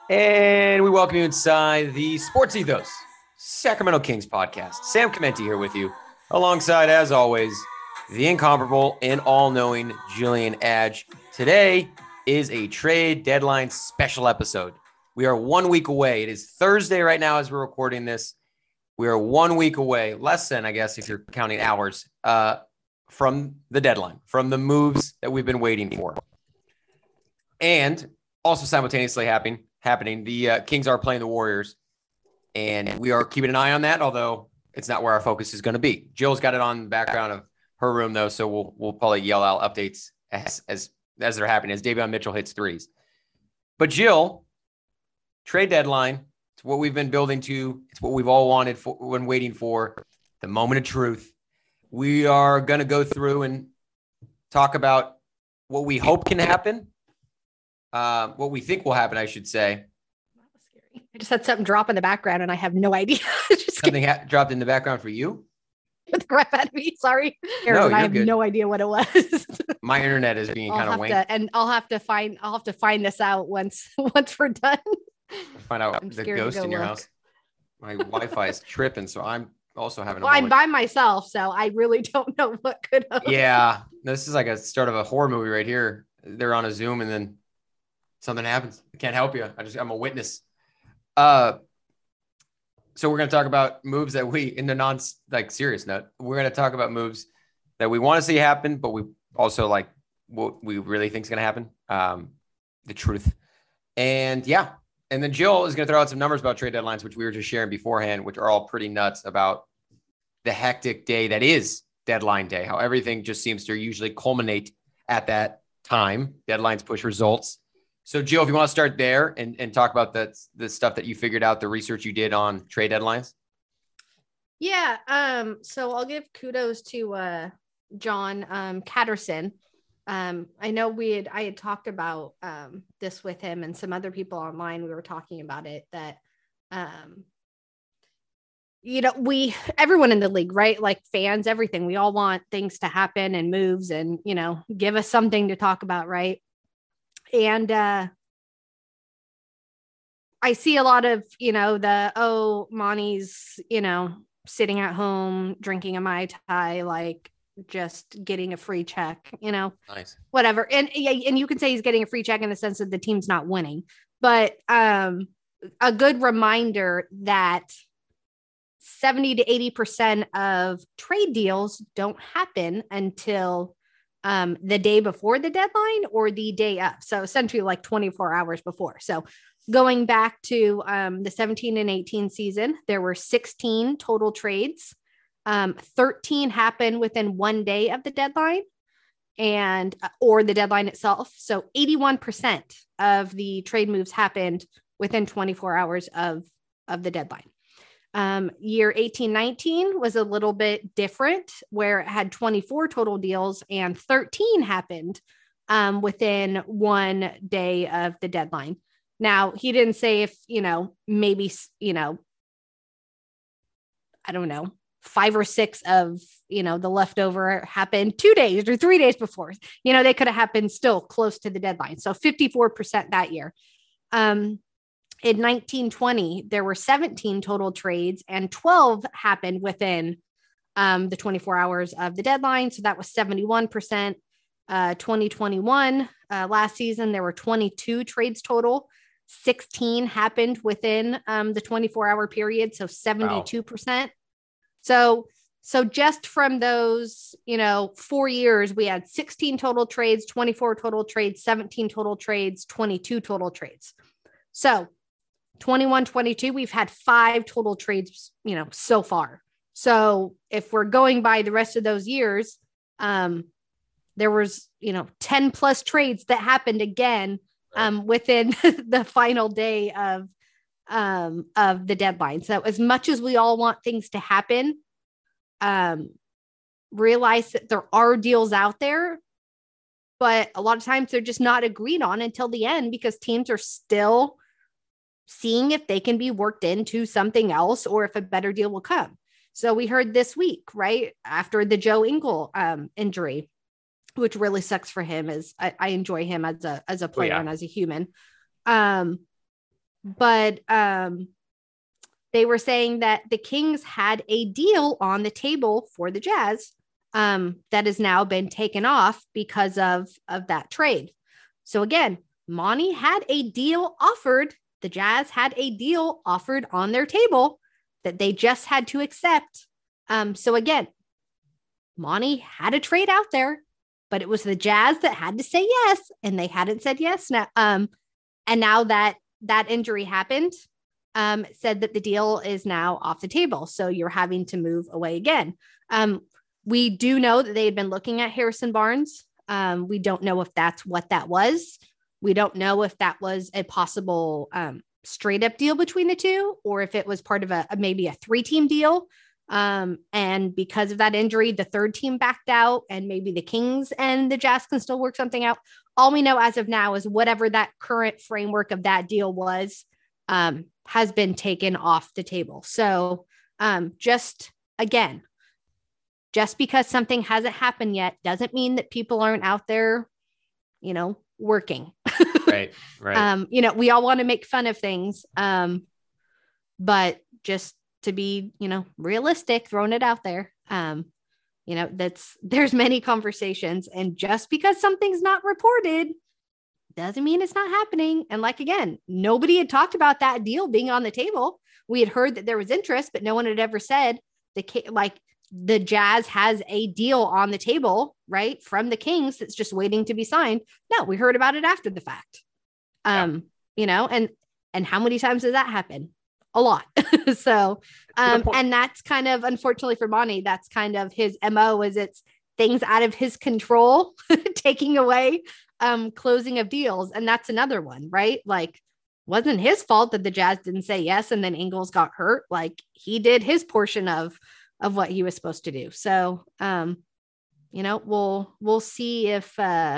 And we welcome you inside the Sports Ethos Sacramento Kings podcast. Sam Chimenti here with you, alongside, as always, the incomparable and all-knowing Jillian Adge. Today is a trade deadline special episode. We are 1 week away. It is Thursday right now as we're recording this. We are 1 week away, less than, I guess, if you're counting hours, from the deadline, from the moves that we've been waiting for. And also simultaneously happening, the Kings are playing the Warriors, and we are keeping an eye on that, although it's not where our focus is going to be. Jill's got it on the background of her room, though, so we'll probably yell out updates as they're happening, as Davion Mitchell hits threes. But Jill, trade deadline, it's what we've been building to. It's what we've all wanted for when waiting for the moment of truth. We are going to go through and talk about what we hope can happen, what we think will happen, I should say. That was scary. I just had something drop in the background and I have no idea. Something dropped in the background for you? The crap out of me. Sorry. No, I have good. No idea what it was. My internet is being kind of wanky. And I'll have to find this out once we're done. Find out the ghost in your house. My Wi-Fi is tripping, so I'm also having I'm by myself, so I really don't know what could have. Yeah. This is like a start of a horror movie right here. They're on a Zoom and then something happens. I can't help you. I'm a witness. So we're going to talk about moves that in the serious note, we're going to talk about moves that we want to see happen, but we also like what we really think is going to happen. The truth. And yeah. And then Jill is going to throw out some numbers about trade deadlines, which we were just sharing beforehand, which are all pretty nuts about the hectic day that is deadline day, how everything just seems to usually culminate at that time. Deadlines push results. So, Jill, if you want to start there and talk about the stuff that you figured out, the research you did on trade deadlines. Yeah. So I'll give kudos to John Catterson. I know I had talked about this with him and some other people online. We were talking about it that, everyone in the league, right? Like fans, everything, we all want things to happen and moves and, give us something to talk about. Right. And I see a lot of, Monty's, sitting at home, drinking a Mai Tai, like just getting a free check, Nice. Whatever. And you can say he's getting a free check in the sense that the team's not winning, but a good reminder that 70 to 80% of trade deals don't happen until the day before the deadline or the day up. So essentially like 24 hours before. So going back to the 17 and 18 season, there were 16 total trades. 13 happened within 1 day of the deadline or the deadline itself. So 81% of the trade moves happened within 24 hours of the deadline. Year 18-19 was a little bit different, where it had 24 total deals and 13 happened within 1 day of the deadline. Now, he didn't say if, maybe, I don't know, 5 or 6 of, the leftover happened 2 days or 3 days before. They could have happened still close to the deadline. So 54% that year. In 1920, there were 17 total trades and 12 happened within the 24 hours of the deadline. So that was 71%. 2021, last season, there were 22 trades total. 16 happened within the 24-hour period. So 72%. Wow. So just from those, 4 years, we had 16 total trades, 24 total trades, 17 total trades, 22 total trades. So 21-22, we've had 5 total trades, so far. So if we're going by the rest of those years, there was, 10 plus trades that happened again within the final day of the deadline. So as much as we all want things to happen, realize that there are deals out there, but a lot of times they're just not agreed on until the end because teams are still seeing if they can be worked into something else or if a better deal will come. So we heard this week, right after the Joe Ingles injury, which really sucks for him, as I enjoy him as a player and as a human. but they were saying that the Kings had a deal on the table for the Jazz that has now been taken off because of that trade. So again, Monty had a deal offered. The Jazz had a deal offered on their table that they just had to accept. So again, Monty had a trade out there, but it was the Jazz that had to say yes, and they hadn't said yes now. And now that injury happened, said that the deal is now off the table. So you're having to move away again. We do know that they had been looking at Harrison Barnes. We don't know if that's what that was. We don't know if that was a possible straight up deal between the two, or if it was part of maybe a 3-team deal. And because of that injury, the third team backed out, and maybe the Kings and the Jazz can still work something out. All we know as of now is whatever that current framework of that deal was, has been taken off the table. So just because something hasn't happened yet doesn't mean that people aren't out there, working. Right. We all want to make fun of things. But just to be, realistic, throwing it out there, there's many conversations, and just because something's not reported doesn't mean it's not happening. And again, nobody had talked about that deal being on the table. We had heard that there was interest, but no one had ever said the Jazz has a deal on the table, right, from the Kings that's just waiting to be signed. No, we heard about it after the fact. And how many times does that happen? A lot. So, and that's kind of, unfortunately for Monty, that's kind of his MO, is it's things out of his control, taking away closing of deals. And that's another one, right? Wasn't his fault that the Jazz didn't say yes, and then Ingles got hurt. He did his portion of what he was supposed to do. So, we'll see if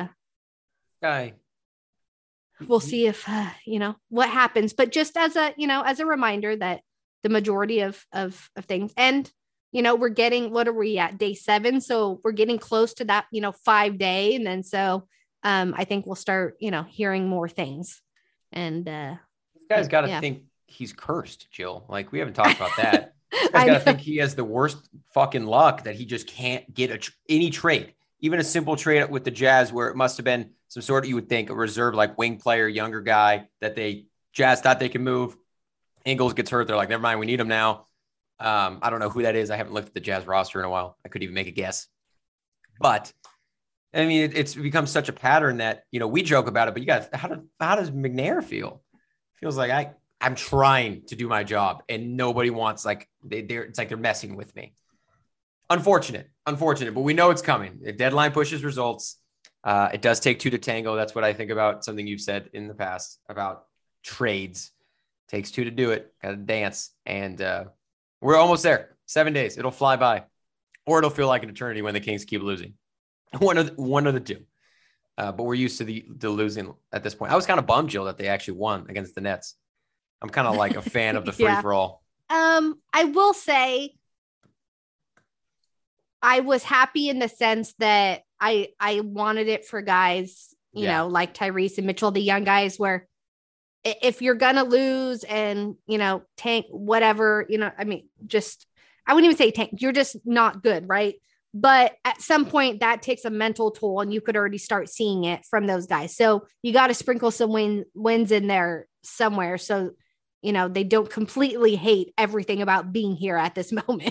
we'll see if what happens. But just as a reminder that the majority of things, and we're getting, what are we at, day 7? So we're getting close to that 5-day, and then so I think we'll start hearing more things. And this guy's got to think he's cursed, Jill. We haven't talked about that. This guy's got to think he has the worst fucking luck that he just can't get any trade, even a simple trade with the Jazz, where it must have been some sort of, you would think, a reserve wing player, younger guy that Jazz thought they could move. Ingles gets hurt. They're like, never mind, we need him now. I don't know who that is. I haven't looked at the Jazz roster in a while. I couldn't even make a guess. But I mean, it's become such a pattern that, we joke about it, but how does McNair feel? Feels like I'm trying to do my job, and nobody wants, it's like they're messing with me. Unfortunate, but we know it's coming. The deadline pushes results. It does take 2 to tango. That's what I think about something you've said in the past about trades. Takes 2 to do it. Got to dance. And we're almost there. 7 days. It'll fly by, or it'll feel like an eternity when the Kings keep losing. One of the two. But we're used to the losing at this point. I was kind of bummed, Jill, that they actually won against the Nets. I'm kind of a fan of the free for all. I will say I was happy in the sense that I wanted it for guys, like Tyrese and Mitchell, the young guys, where if you're going to lose and, tank, whatever, I wouldn't even say tank, you're just not good. Right. But at some point that takes a mental toll, and you could already start seeing it from those guys. So you got to sprinkle some wins in there somewhere. So, they don't completely hate everything about being here at this moment.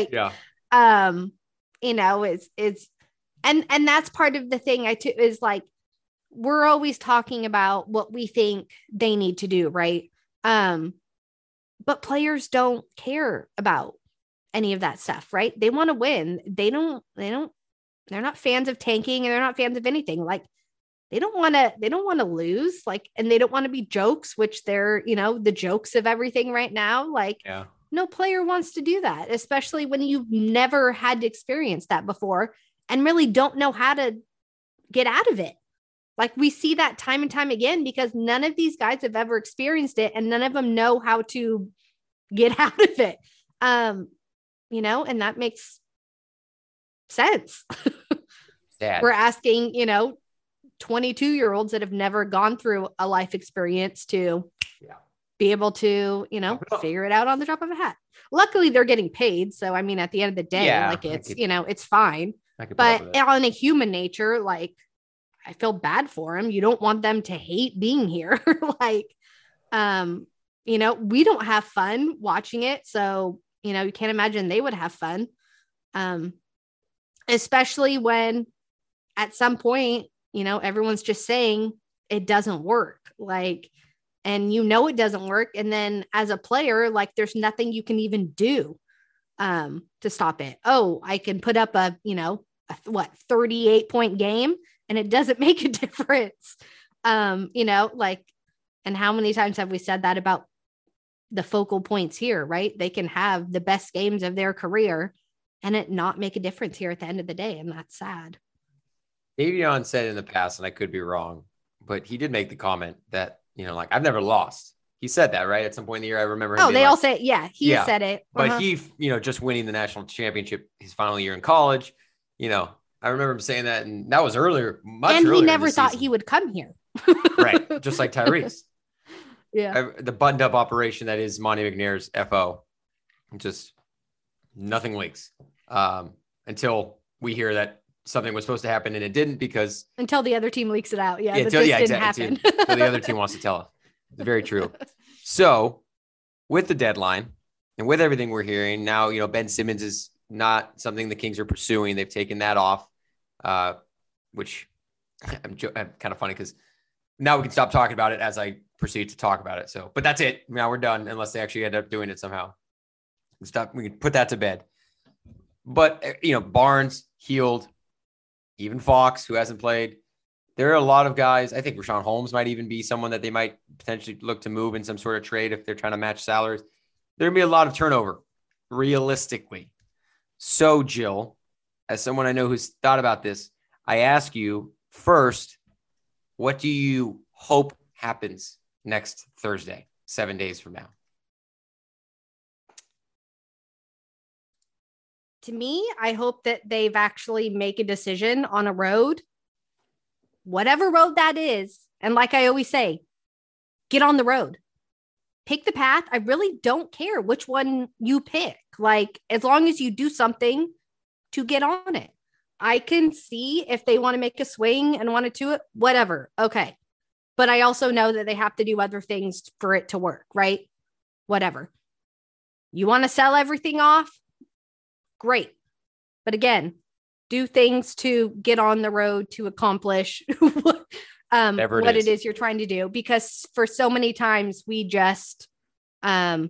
It's, and that's part of the thing is we're always talking about what we think they need to do. Right. But players don't care about any of that stuff, right? They want to win. They're not fans of tanking, and they're not fans of anything. They don't want to lose, and they don't want to be jokes, which they're, the jokes of everything right now. No player wants to do that, especially when you've never had to experience that before and really don't know how to get out of it. We see that time and time again, because none of these guys have ever experienced it, and none of them know how to get out of it. And that makes sense. We're asking, 22-year-olds that have never gone through a life experience to be able to, figure it out on the drop of a hat. Luckily, they're getting paid. So, I mean, at the end of the day, it's fine. But on a human nature, like, I feel bad for them. You don't want them to hate being here. Like, we don't have fun watching it. So, you can't imagine they would have fun. Especially when at some point, everyone's just saying it doesn't work. Like, and it doesn't work. And then as a player, like, there's nothing you can even do to stop it. Oh, I can put up a 38-point game and it doesn't make a difference. Like, and how many times have we said that about the focal points here, right? They can have the best games of their career and it not make a difference here at the end of the day. And that's sad. Davion said in the past, and I could be wrong, but he did make the comment that, like, I've never lost. He said that, right? At some point in the year, I remember him. Oh, they all say, yeah, he said it. But he, just winning the national championship his final year in college, I remember him saying that, and that was earlier, much earlier. And he never thought he would come here. Right. Just like Tyrese. Yeah. The buttoned up operation that is Monty McNair's FO. Just nothing leaks until we hear that something was supposed to happen and it didn't, because until the other team leaks it out. Yeah. Until the other team wants to tell us. It's very true. So with the deadline and with everything we're hearing now, Ben Simmons is not something the Kings are pursuing. They've taken that off, which I'm kind of funny because now we can stop talking about it as I proceed to talk about it. So, but that's it. Now we're done unless they actually end up doing it somehow. We can put that to bed. But, Barnes, Hield, even Fox, who hasn't played. There are a lot of guys. I think Richaun Holmes might even be someone that they might potentially look to move in some sort of trade if they're trying to match salaries. There'll be a lot of turnover, realistically. So, Jill, as someone I know who's thought about this, I ask you first, what do you hope happens next Thursday, 7 days from now? To me, I hope that they've actually make a decision on a road, whatever road that is. And like I always say, get on the road, pick the path. I really don't care which one you pick. Like, as long as you do something to get on it. I can see if they want to make a swing and want to do it, whatever. Okay. But I also know that they have to do other things for it to work, right? Whatever. You want to sell everything off? Great. But again, do things to get on the road to accomplish what it is you're trying to do. Because for so many times we just do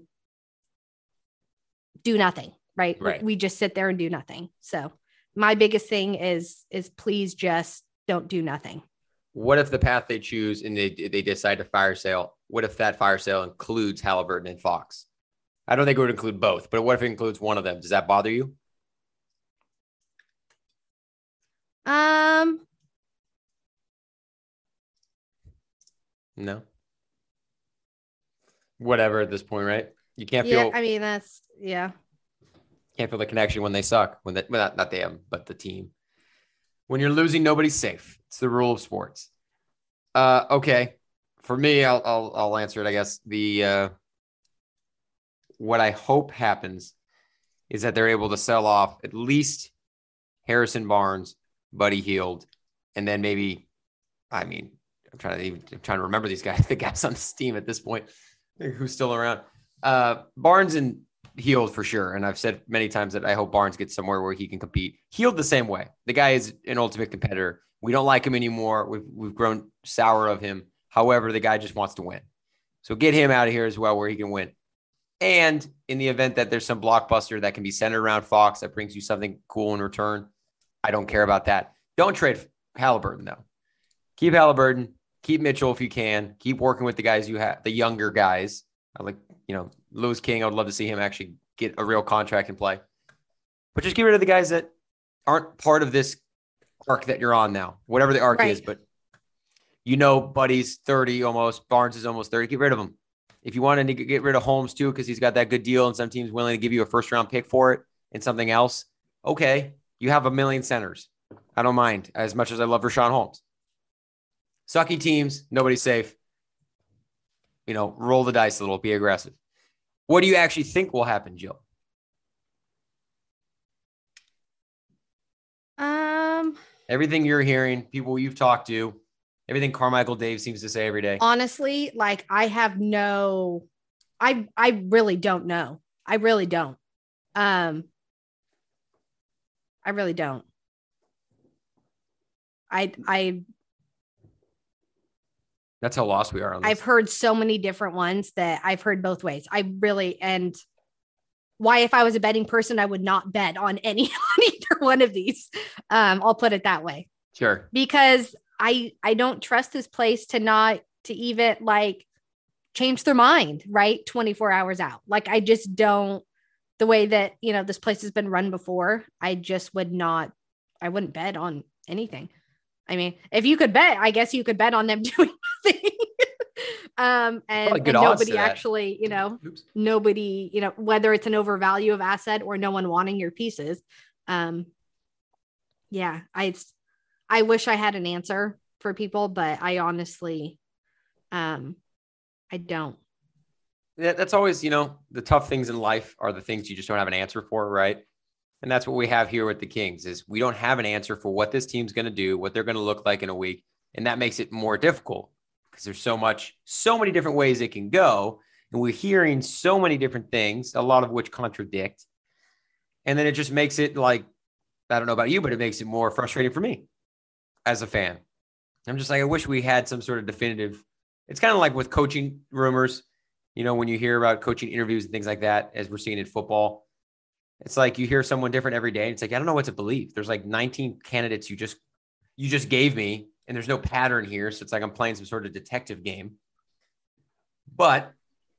nothing, right? We just sit there and do nothing. So my biggest thing is please just don't do nothing. What if the path they choose and they decide to fire sale? What if that fire sale includes Halliburton and Fox? I don't think it would include both, but what if it includes one of them? Does that bother you? No. Whatever at this point, right? You can't feel. I mean, can't feel the connection when they suck. Not them, but the team. When you're losing, nobody's safe. It's the rule of sports. Okay. For me, I'll answer it, I guess. What I hope happens is that they're able to sell off at least Harrison Barnes, Buddy Hield, and then maybe, I'm trying to remember these guys, the guys on this team at this point, who's still around. Barnes and Hield for sure. And I've said many times that I hope Barnes gets somewhere where he can compete. Hield the same way. The guy is an ultimate competitor. We don't like him anymore. We've grown sour of him. However, the guy just wants to win. So get him out of here as well where he can win. And in the event that there's some blockbuster that can be centered around Fox that brings you something cool in return, I don't care about that. Don't trade Halliburton, though. Keep Halliburton. Keep Mitchell if you can. Keep working with the guys you have, the younger guys. I like, Louis King. I would love to see him actually get a real contract and play. But just get rid of the guys that aren't part of this arc that you're on now, whatever the arc is. But Buddy's 30 almost. Barnes is almost 30. Get rid of him. If you want to get rid of Holmes too, because he's got that good deal and some teams willing to give you a first-round pick for it and something else, okay, you have a million centers. I don't mind as much as I love Richaun Holmes. Sucky teams, nobody's safe. roll the dice a little, be aggressive. What do you actually think will happen, Jill? Everything you're hearing, people you've talked to, everything Carmichael Dave seems to say every day. Honestly, like I really don't know. I really don't. I really don't. That's how lost we are on this. I've heard so many different ones that I've heard both ways. And why, if I was a betting person, I would not bet on either one of these. I'll put it that way. Sure. Because I don't trust this place to even like change their mind, right? 24 hours out. Like I just don't, the way that, this place has been run before, I wouldn't bet on anything. I mean, if you could bet, I guess you could bet on them doing nothing. And nobody actually, nobody, whether it's an overvalue of asset or no one wanting your pieces. Yeah, I wish I had an answer for people, but I honestly, I don't. Yeah, that's always, the tough things in life are the things you just don't have an answer for, right? And that's what we have here with the Kings is we don't have an answer for what this team's going to do, what they're going to look like in a week. And that makes it more difficult because there's so many different ways it can go. And we're hearing so many different things, a lot of which contradict. And then it just makes it like, I don't know about you, but it makes it more frustrating for me as a fan. I'm just like, I wish we had some sort of definitive. It's kind of like with coaching rumors, when you hear about coaching interviews and things like that, as we're seeing in football, it's like you hear someone different every day. And it's like, I don't know what to believe. There's like 19 candidates you just gave me, and there's no pattern here. So it's like I'm playing some sort of detective game. But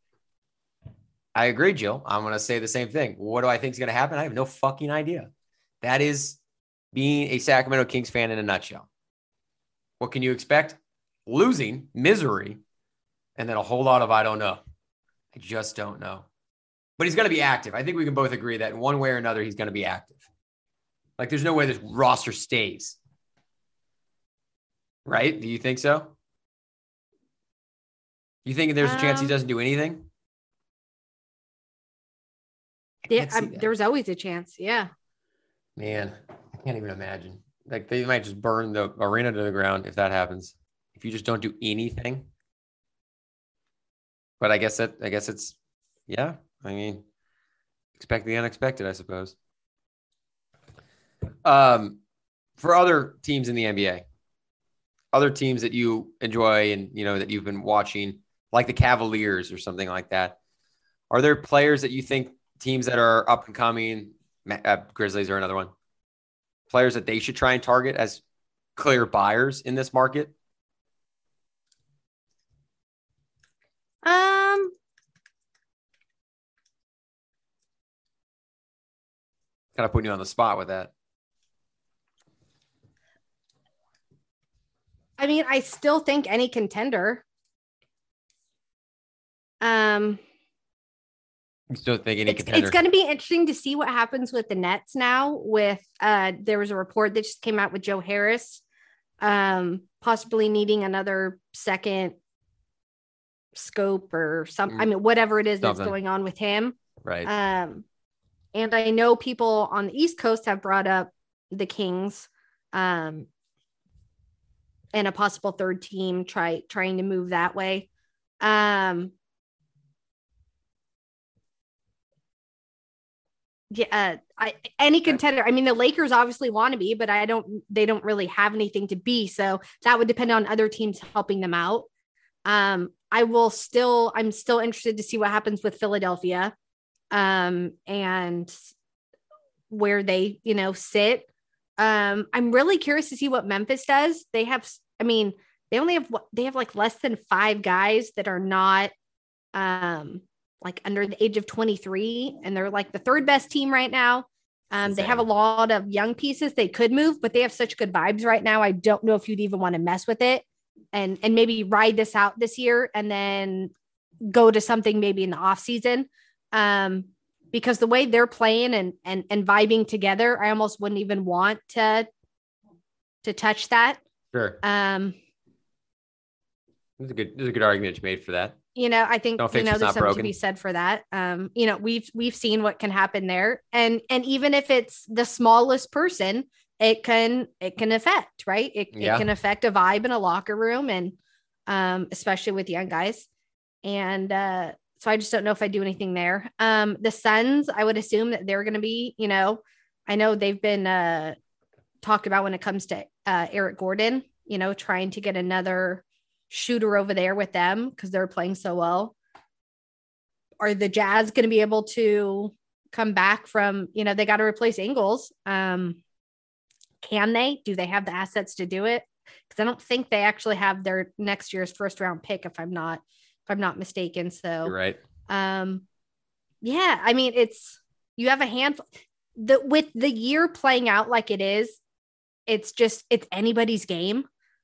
I agree, Jill. I'm going to say the same thing. What do I think is going to happen? I have no fucking idea. That is being a Sacramento Kings fan in a nutshell. What can you expect? Losing, misery, and then a whole lot of I don't know. I just don't know. But he's going to be active. I think we can both agree that in one way or another, he's going to be active. Like, there's no way this roster stays. Right? Do you think so? You think there's a chance he doesn't do anything? Yeah, there's always a chance. Yeah. Man, I can't even imagine. Like, they might just burn the arena to the ground if that happens. If you just don't do anything. But I guess it's, yeah. I mean, expect the unexpected, I suppose. For other teams in the NBA, other teams that you enjoy and, that you've been watching, like the Cavaliers or something like that, are there players that you think, teams that are up and coming, Grizzlies are another one, players that they should try and target as clear buyers in this market? Kind of putting you on the spot with that. I mean, I still think any contender. You still think any contender? It's going to be interesting to see what happens with the Nets now. There was a report that just came out with Joe Harris, possibly needing another second scope or something. I mean, whatever it is that's going on with him. Right. And I know people on the East Coast have brought up the Kings and a possible third team trying to move that way. Any contender. I mean, the Lakers obviously want to be, but they don't really have anything to be. So that would depend on other teams helping them out. I'm still interested to see what happens with Philadelphia. And where they, sit. I'm really curious to see what Memphis does. They have like less than 5 guys that are not, like under the age of 23, and they're like the 3rd best team right now. They have a lot of young pieces they could move, but they have such good vibes right now. I don't know if you'd even want to mess with it and maybe ride this out this year and then go to something maybe in the off season. Because the way they're playing and vibing together, I almost wouldn't even want to touch that. Sure. There's a good argument to be made for that. I think, Don't fix what's there's not something broken. to be said for that. We've seen what can happen there. And even if it's the smallest person, it can affect, right? It can affect a vibe in a locker room, and especially with young guys. And so I just don't know if I do anything there. The Suns, I would assume that they're going to be, I know they've been talked about when it comes to Eric Gordon, trying to get another shooter over there with them because they're playing so well. Are the Jazz going to be able to come back from, they got to replace Ingles? Can they? Do they have the assets to do it? Because I don't think they actually have their next year's first round pick, if I'm not mistaken. So You're right. Yeah, I mean, you have a handful with the year playing out like it is. It's anybody's game.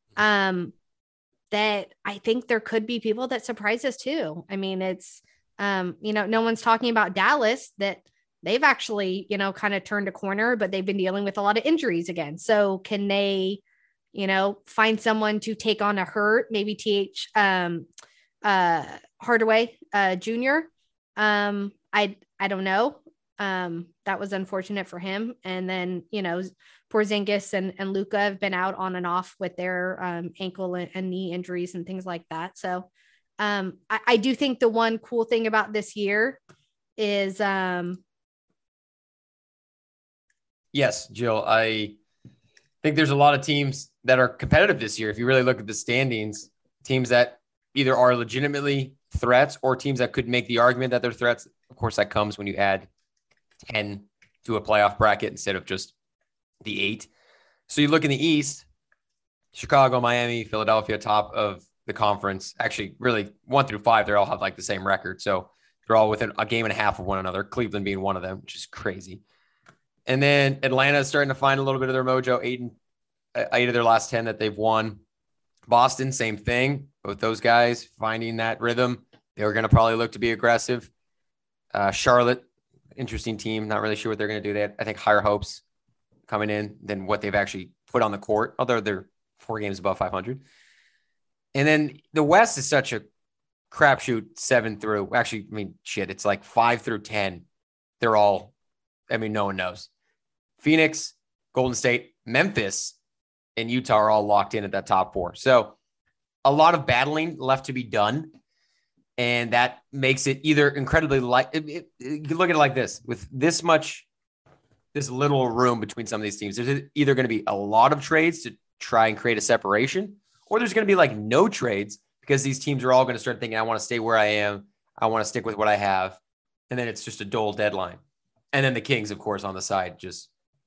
That I think there could be people that surprise us too. I mean, it's, no one's talking about Dallas, that they've actually, kind of turned a corner, but they've been dealing with a lot of injuries again. So can they, find someone to take on a hurt, maybe Hardaway Jr. I don't know. That was unfortunate for him. And then, Porzingis and Luka have been out on and off with their ankle and knee injuries and things like that. So I do think the one cool thing about this year is yes, Jill, I think there's a lot of teams that are competitive this year. If you really look at the standings, teams that either are legitimately threats or teams that could make the argument that they're threats. Of course, that comes when you add 10 to a playoff bracket instead of just the 8. So you look in the East, Chicago, Miami, Philadelphia, top of the conference. Actually, really 1 through 5, they all have like the same record. So they're all within a game and a half of one another, Cleveland being one of them, which is crazy. And then Atlanta is starting to find a little bit of their mojo, 8 of their last 10 that they've won. Boston, same thing. Both those guys finding that rhythm. They were going to probably look to be aggressive. Charlotte, interesting team. Not really sure what they're going to do. They had, I think, higher hopes coming in than what they've actually put on the court, although they're 4 games above 500. And then the West is such a crapshoot 7 through. Actually, I mean, shit, it's like 5 through 10. They're all, I mean, no one knows. Phoenix, Golden State, Memphis, and Utah are all locked in at that top 4. So a lot of battling left to be done. And that makes it either incredibly you can look at it like this: with this little room between some of these teams, there's either going to be a lot of trades to try and create a separation, or there's going to be like no trades because these teams are all going to start thinking, I want to stay where I am. I want to stick with what I have. And then it's just a dull deadline. And then the Kings, of course, on the side, just,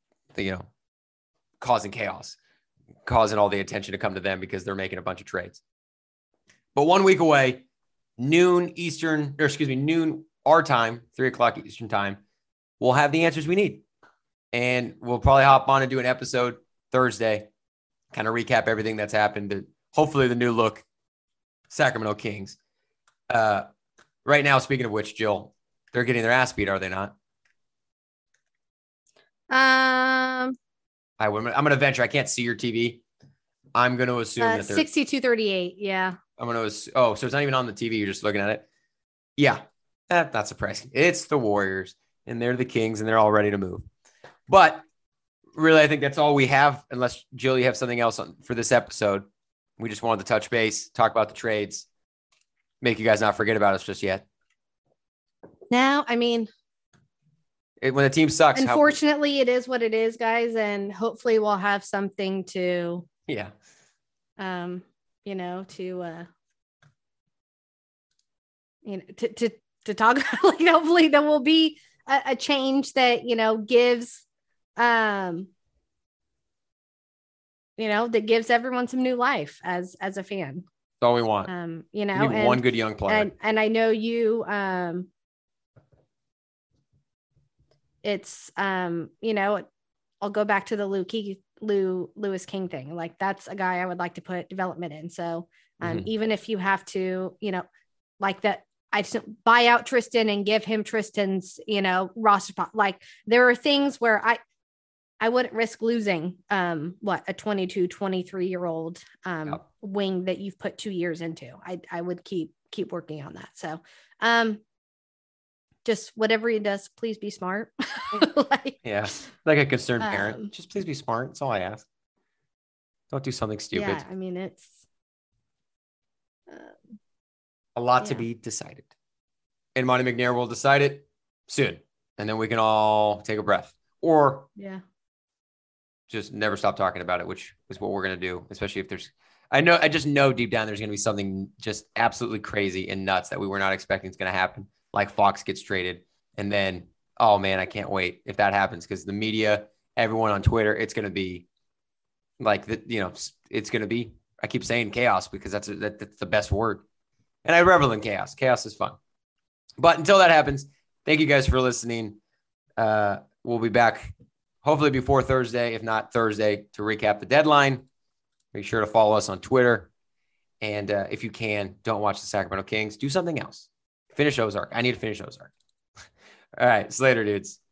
causing chaos, causing all the attention to come to them because they're making a bunch of trades. But 1 week away, noon our time, 3:00 Eastern time, we'll have the answers we need. And we'll probably hop on and do an episode Thursday, kind of recap everything that's happened. Hopefully the new look Sacramento Kings. Right now, speaking of which, Jill, they're getting their ass beat, are they not? I'm going to venture. I can't see your TV. I'm going to assume that they're 62-38. Yeah. I'm going to so it's not even on the TV. You're just looking at it. Yeah. That's not surprising. It's the Warriors and they're the Kings and they're all ready to move. But really, I think that's all we have, unless Jill, you have something else for this episode. We just wanted to touch base, talk about the trades, make you guys not forget about us just yet. No, I mean, when the team sucks. Unfortunately, it is what it is, guys. And hopefully we'll have something to, to talk about. Like, hopefully there will be a change that, gives, that gives everyone some new life as a fan. That's all we want. One good young player. And I know you, it's, I'll go back to the Lewis King thing. Like, that's a guy I would like to put development in. So even if you have to, like that, I just buy out Tristan and give him Tristan's, roster spot. Like, there are things where I wouldn't risk losing a 22, 23-year-old wing that you've put 2 years into. I would keep working on that. So just whatever he does, please be smart. Like a concerned parent. Just please be smart. That's all I ask. Don't do something stupid. Yeah, I mean, it's a lot to be decided. And Monty McNair will decide it soon. And then we can all take a breath. Or just never stop talking about it, which is what we're going to do, especially if there's I just know deep down there's going to be something just absolutely crazy and nuts that we were not expecting is going to happen. Like Fox gets traded. And then, oh man, I can't wait if that happens, because the media, everyone on Twitter, it's going to be like, it's going to be, I keep saying chaos because that's the best word. And I revel in chaos. Chaos is fun. But until that happens, thank you guys for listening. We'll be back hopefully before Thursday, if not Thursday, to recap the deadline. Make sure to follow us on Twitter. And if you can, don't watch the Sacramento Kings. Do something else. Finish Ozark. I need to finish Ozark. All right. See you later, dudes.